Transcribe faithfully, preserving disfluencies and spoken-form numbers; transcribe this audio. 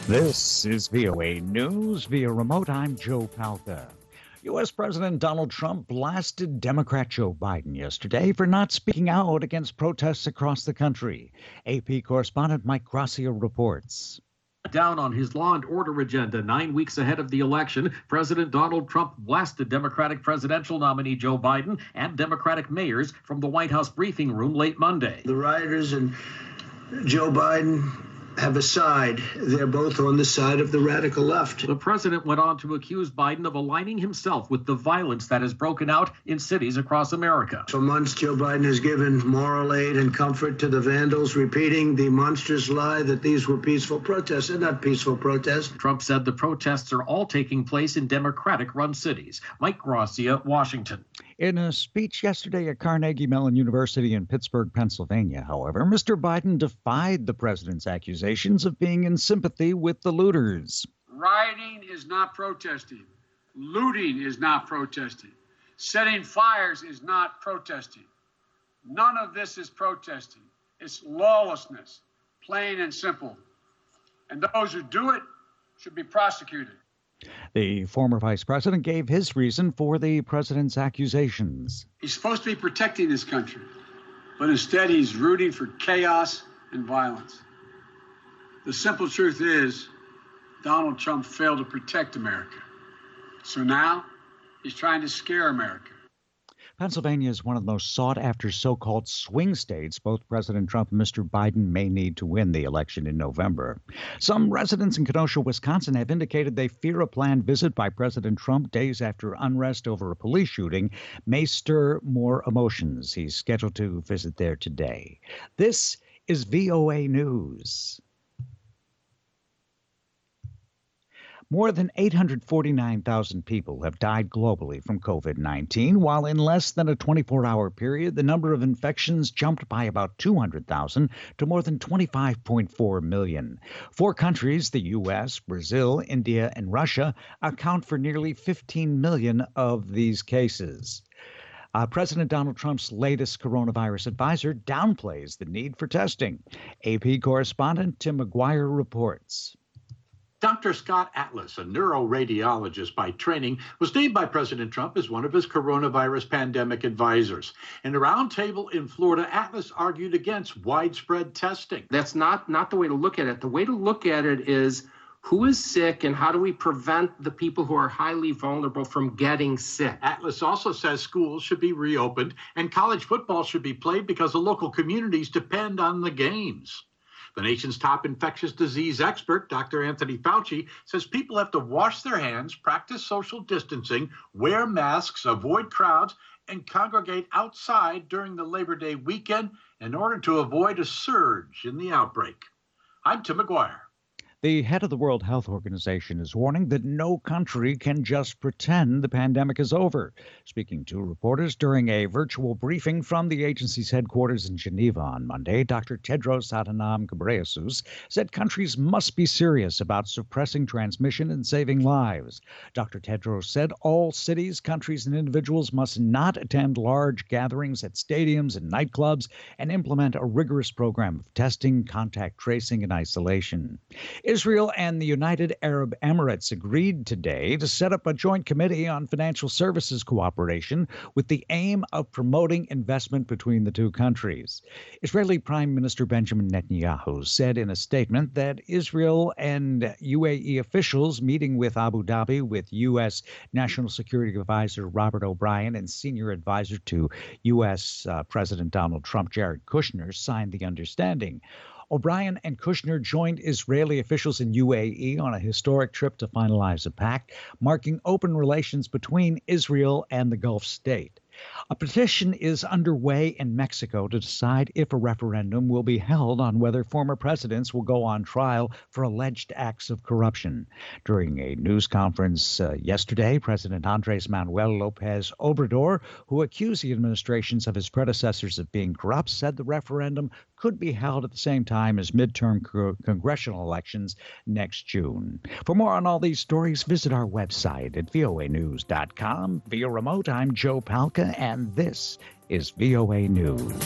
This is V O A News via remote. I'm Joe Palca. U S. President Donald Trump blasted Democrat Joe Biden yesterday for not speaking out against protests across the country. A P correspondent Mike Gracia reports. Down on his law and order agenda nine weeks ahead of the election, President Donald Trump blasted Democratic presidential nominee Joe Biden and Democratic mayors from the White House briefing room late Monday. The rioters and Joe Biden have a side. They're both on the side of the radical left. The president went on to accuse Biden of aligning himself with the violence that has broken out in cities across America. For months, Joe Biden has given moral aid and comfort to the vandals, repeating the monstrous lie that these were peaceful protests. They're not peaceful protests. Trump said the protests are all taking place in Democratic-run cities. Mike Gracia, Washington. In a speech yesterday at Carnegie Mellon University in Pittsburgh, Pennsylvania, however, Mister Biden defied the president's accusations of being in sympathy with the looters. Rioting is not protesting. Looting is not protesting. Setting fires is not protesting. None of this is protesting. It's lawlessness, plain and simple. And those who do it should be prosecuted. The former vice president gave his reason for the president's accusations. He's supposed to be protecting this country, but instead he's rooting for chaos and violence. The simple truth is, Donald Trump failed to protect America. So now he's trying to scare America. Pennsylvania is one of the most sought-after so-called swing states. Both President Trump and Mister Biden may need to win the election in November. Some residents in Kenosha, Wisconsin, have indicated they fear a planned visit by President Trump days after unrest over a police shooting may stir more emotions. He's scheduled to visit there today. This is V O A News. More than eight hundred forty-nine thousand people have died globally from COVID nineteen, while in less than a twenty-four hour period, the number of infections jumped by about two hundred thousand to more than twenty-five point four million. Four countries, the U S, Brazil, India, and Russia, account for nearly fifteen million of these cases. Uh, President Donald Trump's latest coronavirus advisor downplays the need for testing. A P correspondent Tim McGuire reports. Doctor Scott Atlas, a neuroradiologist by training, was named by President Trump as one of his coronavirus pandemic advisors. In a roundtable in Florida, Atlas argued against widespread testing. That's not, not the way to look at it. The way to look at it is who is sick and how do we prevent the people who are highly vulnerable from getting sick. Atlas also says schools should be reopened and college football should be played because the local communities depend on the games. The nation's top infectious disease expert, Doctor Anthony Fauci, says people have to wash their hands, practice social distancing, wear masks, avoid crowds, and congregate outside during the Labor Day weekend in order to avoid a surge in the outbreak. I'm Tim McGuire. The head of the World Health Organization is warning that no country can just pretend the pandemic is over. Speaking to reporters during a virtual briefing from the agency's headquarters in Geneva on Monday, Doctor Tedros Adhanom Ghebreyesus said countries must be serious about suppressing transmission and saving lives. Doctor Tedros said all cities, countries, and individuals must not attend large gatherings at stadiums and nightclubs and implement a rigorous program of testing, contact tracing, and isolation. Israel and the United Arab Emirates agreed today to set up a joint committee on financial services cooperation with the aim of promoting investment between the two countries. Israeli Prime Minister Benjamin Netanyahu said in a statement that Israel and U A E officials meeting with Abu Dhabi with U S. National Security Advisor Robert O'Brien and senior advisor to U S. Uh, President Donald Trump, Jared Kushner, signed the understanding. O'Brien and Kushner joined Israeli officials in U A E on a historic trip to finalize a pact, marking open relations between Israel and the Gulf state. A petition is underway in Mexico to decide if a referendum will be held on whether former presidents will go on trial for alleged acts of corruption. During a news conference uh, yesterday, President Andres Manuel Lopez Obrador, who accused the administrations of his predecessors of being corrupt, said the referendum could be held at the same time as midterm co- congressional elections next June. For more on all these stories, visit our website at voa news dot com. Via remote, I'm Joe Palca, and this is V O A News.